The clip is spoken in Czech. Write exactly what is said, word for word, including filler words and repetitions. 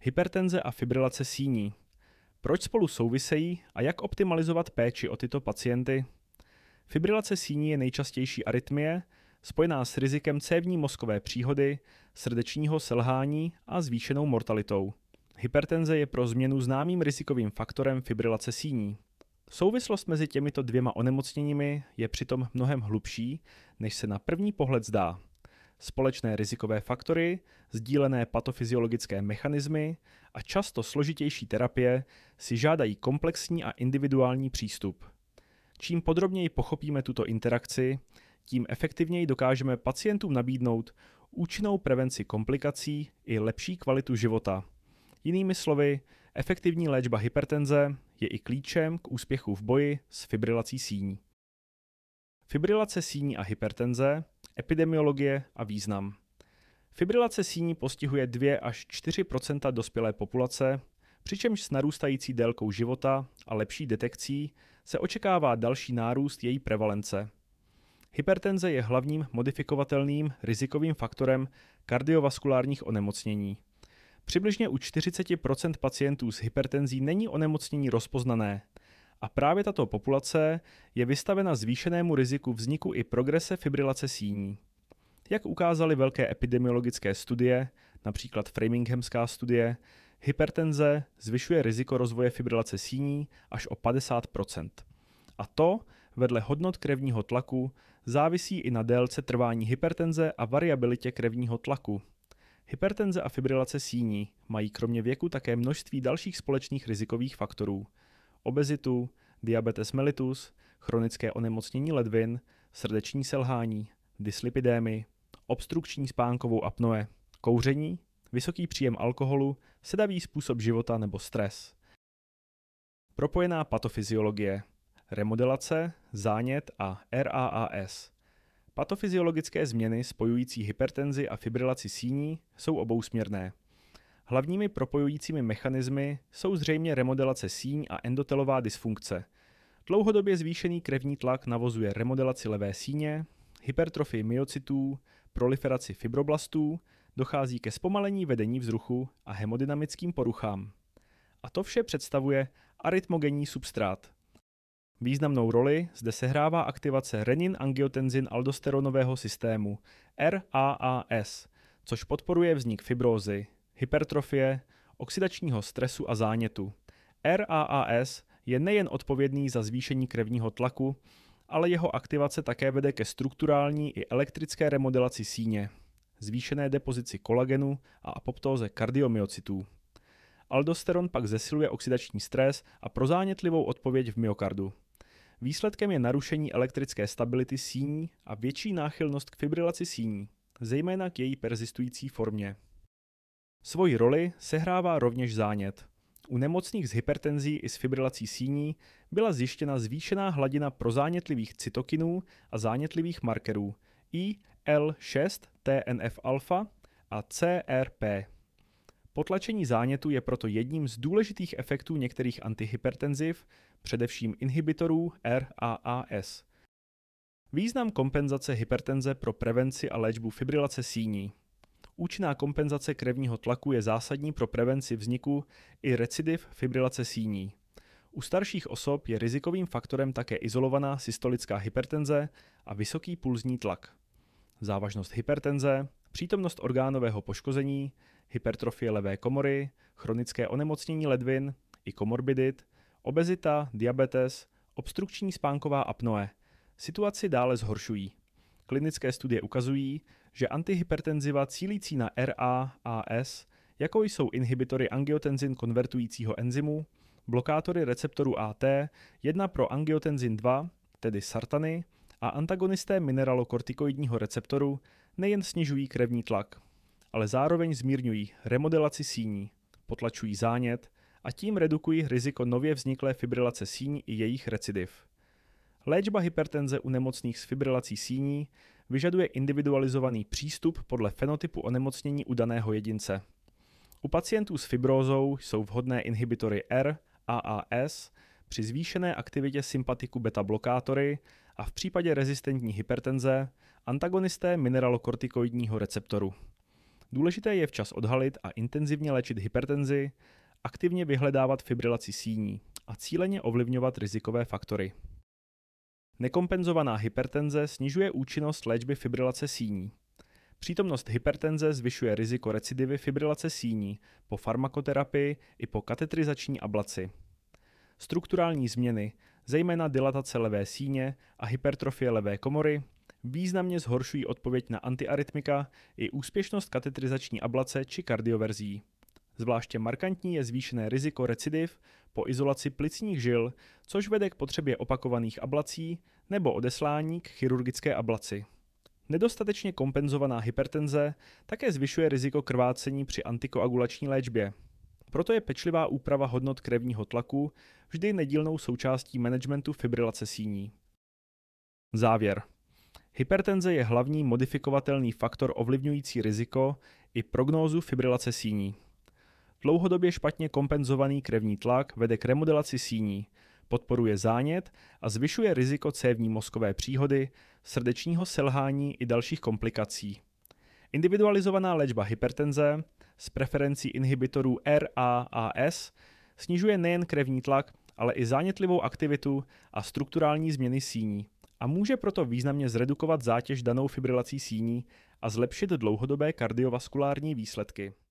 Hypertenze a fibrilace síní. Proč spolu souvisejí a jak optimalizovat péči o tyto pacienty? Fibrilace síní je nejčastější arytmie, spojená s rizikem cévní mozkové příhody, srdečního selhání a zvýšenou mortalitou. Hypertenze je pro změnu známým rizikovým faktorem fibrilace síní. Souvislost mezi těmito dvěma onemocněními je přitom mnohem hlubší, než se na první pohled zdá. Společné rizikové faktory, sdílené patofyziologické mechanismy a často složitější terapie si žádají komplexní a individuální přístup. Čím podrobněji pochopíme tuto interakci, tím efektivněji dokážeme pacientům nabídnout účinnou prevenci komplikací i lepší kvalitu života. Jinými slovy, efektivní léčba hypertenze je i klíčem k úspěchu v boji s fibrilací síní. Fibrilace síní a hypertenze, epidemiologie a význam. Fibrilace síní postihuje dva až čtyři procenta dospělé populace, přičemž s narůstající délkou života a lepší detekcí se očekává další nárůst její prevalence. Hypertenze je hlavním modifikovatelným rizikovým faktorem kardiovaskulárních onemocnění. Přibližně u čtyřicet procent pacientů s hypertenzí není onemocnění rozpoznané a právě tato populace je vystavena zvýšenému riziku vzniku i progrese fibrilace síní. Jak ukázaly velké epidemiologické studie, například Framinghamská studie, hypertenze zvyšuje riziko rozvoje fibrilace síní až o padesát procent. A to vedle hodnot krevního tlaku závisí i na délce trvání hypertenze a variabilitě krevního tlaku. Hypertenze a fibrilace síní mají kromě věku také množství dalších společných rizikových faktorů. Obezitu, diabetes mellitus, chronické onemocnění ledvin, srdeční selhání, dyslipidémy, obstrukční spánkovou apnoe, kouření, vysoký příjem alkoholu, sedavý způsob života nebo stres. Propojená patofyziologie, remodelace, zánět a R A A S. Patofyziologické změny spojující hypertenzi a fibrilaci síní jsou obousměrné. Hlavními propojujícími mechanismy jsou zřejmě remodelace síň a endotelová dysfunkce. Dlouhodobě zvýšený krevní tlak navozuje remodelaci levé síně, hypertrofii myocytů, proliferaci fibroblastů, dochází ke zpomalení vedení vzruchu a hemodynamickým poruchám. A to vše představuje arytmogenní substrát. Významnou roli zde sehrává aktivace renin-angiotenzin-aldosteronového systému R A A S, což podporuje vznik fibrózy, hypertrofie, oxidačního stresu a zánětu. R A A S je nejen odpovědný za zvýšení krevního tlaku, ale jeho aktivace také vede ke strukturální i elektrické remodelaci síně, zvýšené depozici kolagenu a apoptóze kardiomyocytů. Aldosteron pak zesiluje oxidační stres a prozánětlivou odpověď v myokardu. Výsledkem je narušení elektrické stability síní a větší náchylnost k fibrilaci síní, zejména k její persistující formě. Svoji roli sehrává rovněž zánět. U nemocných s hypertenzí i s fibrilací síní byla zjištěna zvýšená hladina prozánětlivých cytokinů a zánětlivých markerů I L šest T N F alfa a C R P. Potlačení zánětu je proto jedním z důležitých efektů některých antihypertenziv, především inhibitorů R A A S. Význam kompenzace hypertenze pro prevenci a léčbu fibrilace síní. Účinná kompenzace krevního tlaku je zásadní pro prevenci vzniku i recidiv fibrilace síní. U starších osob je rizikovým faktorem také izolovaná systolická hypertenze a vysoký pulzní tlak. Závažnost hypertenze, přítomnost orgánového poškození, hypertrofie levé komory, chronické onemocnění ledvin i komorbidit, obezita, diabetes, obstrukční spánková apnoe. Situaci dále zhoršují. Klinické studie ukazují, že antihypertenziva cílící na R A A S, jako jsou inhibitory angiotenzin konvertujícího enzymu, blokátory receptoru A T, jedna pro angiotenzin dva, tedy sartany, a antagonisté mineralokortikoidního receptoru nejen snižují krevní tlak, ale zároveň zmírňují remodelaci síní, potlačují zánět a tím redukují riziko nově vzniklé fibrilace síní i jejich recidiv. Léčba hypertenze u nemocných s fibrilací síní vyžaduje individualizovaný přístup podle fenotypu onemocnění u daného jedince. U pacientů s fibrózou jsou vhodné inhibitory R A A S, při zvýšené aktivitě sympatiku beta-blokátory a v případě rezistentní hypertenze antagonisté mineralokortikoidního receptoru. Důležité je včas odhalit a intenzivně léčit hypertenzi, aktivně vyhledávat fibrilaci síní a cíleně ovlivňovat rizikové faktory. Nekompenzovaná hypertenze snižuje účinnost léčby fibrilace síní. Přítomnost hypertenze zvyšuje riziko recidivy fibrilace síní po farmakoterapii i po katetrizační ablaci. Strukturální změny, zejména dilatace levé síně a hypertrofie levé komory, významně zhoršují odpověď na antiarytmika i úspěšnost katetrizační ablace či kardioverzí. Zvláště markantní je zvýšené riziko recidiv po izolaci plicních žil, což vede k potřebě opakovaných ablací nebo odeslání k chirurgické ablaci. Nedostatečně kompenzovaná hypertenze také zvyšuje riziko krvácení při antikoagulační léčbě. Proto je pečlivá úprava hodnot krevního tlaku vždy nedílnou součástí managementu fibrilace síní. Závěr. Hypertenze je hlavní modifikovatelný faktor ovlivňující riziko i prognózu fibrilace síní. Dlouhodobě špatně kompenzovaný krevní tlak vede k remodelaci síní, podporuje zánět a zvyšuje riziko cévní mozkové příhody, srdečního selhání i dalších komplikací. Individualizovaná léčba hypertenze s preferencí inhibitorů R A A S snižuje nejen krevní tlak, ale i zánětlivou aktivitu a strukturální změny síní a může proto významně zredukovat zátěž danou fibrilací síní a zlepšit dlouhodobé kardiovaskulární výsledky.